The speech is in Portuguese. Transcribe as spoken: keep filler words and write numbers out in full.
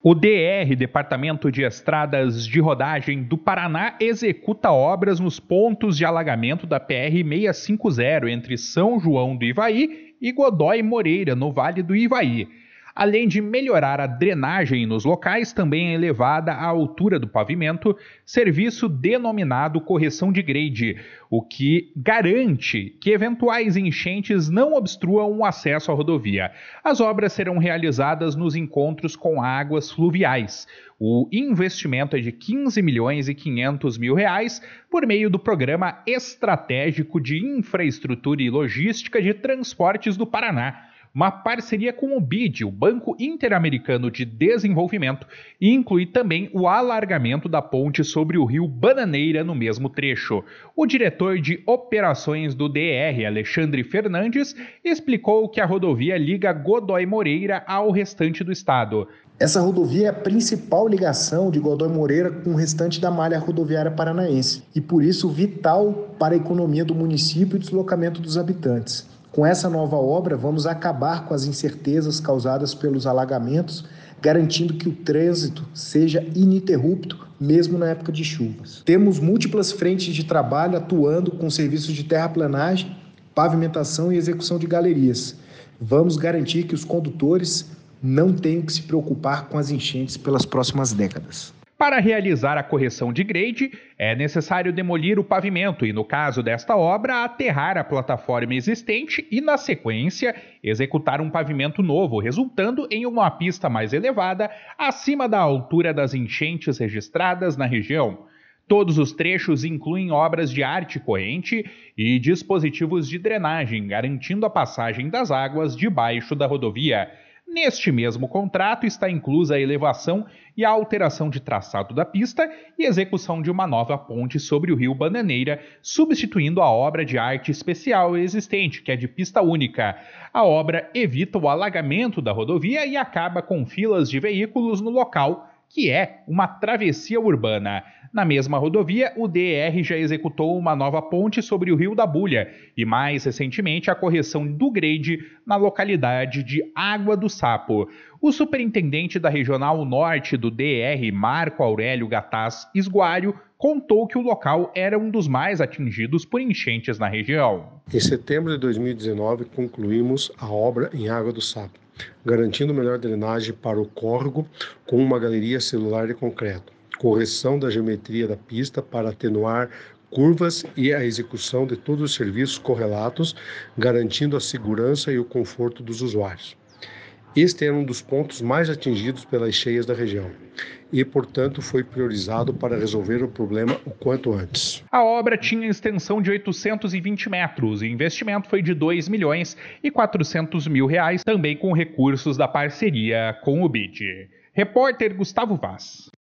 O D R, Departamento de Estradas de Rodagem do Paraná, executa obras nos pontos de alagamento da P R seiscentos e cinquenta entre São João do Ivaí e Godói Moreira, no Vale do Ivaí. Além de melhorar a drenagem nos locais, também é elevada a altura do pavimento, serviço denominado correção de grade, o que garante que eventuais enchentes não obstruam o acesso à rodovia. As obras serão realizadas nos encontros com águas fluviais. O investimento é de quinze milhões e quinhentos mil reais por meio do Programa Estratégico de Infraestrutura e Logística de Transportes do Paraná, uma parceria com o B I D, o Banco Interamericano de Desenvolvimento, e inclui também o alargamento da ponte sobre o rio Bananeira no mesmo trecho. O diretor de operações do D R, Alexandre Fernandes, explicou que a rodovia liga Godói Moreira ao restante do estado. Essa rodovia é a principal ligação de Godói Moreira com o restante da malha rodoviária paranaense e, por isso, vital para a economia do município e o deslocamento dos habitantes. Com essa nova obra, vamos acabar com as incertezas causadas pelos alagamentos, garantindo que o trânsito seja ininterrupto, mesmo na época de chuvas. Temos múltiplas frentes de trabalho atuando com serviços de terraplanagem, pavimentação e execução de galerias. Vamos garantir que os condutores não tenham que se preocupar com as enchentes pelas próximas décadas. Para realizar a correção de grade, é necessário demolir o pavimento e, no caso desta obra, aterrar a plataforma existente e, na sequência, executar um pavimento novo, resultando em uma pista mais elevada, acima da altura das enchentes registradas na região. Todos os trechos incluem obras de arte corrente e dispositivos de drenagem, garantindo a passagem das águas debaixo da rodovia. Neste mesmo contrato está inclusa a elevação e a alteração de traçado da pista e execução de uma nova ponte sobre o rio Bananeira, substituindo a obra de arte especial existente, que é de pista única. A obra evita o alagamento da rodovia e acaba com filas de veículos no local, que é uma travessia urbana. Na mesma rodovia, o D R já executou uma nova ponte sobre o Rio da Bulha e, mais recentemente, a correção do grade na localidade de Água do Sapo. O superintendente da Regional Norte do D R, Marco Aurélio Gataz Esguário, contou que o local era um dos mais atingidos por enchentes na região. Em setembro de dois mil e dezenove, concluímos a obra em Água do Sapo, garantindo melhor drenagem para o córrego com uma galeria celular de concreto, correção da geometria da pista para atenuar curvas e a execução de todos os serviços correlatos, garantindo a segurança e o conforto dos usuários. Este era um dos pontos mais atingidos pelas cheias da região e, portanto, foi priorizado para resolver o problema o quanto antes. A obra tinha extensão de oitocentos e vinte metros e o investimento foi de dois milhões e quatrocentos mil reais, também com recursos da parceria com o B I D. Repórter Gustavo Vaz.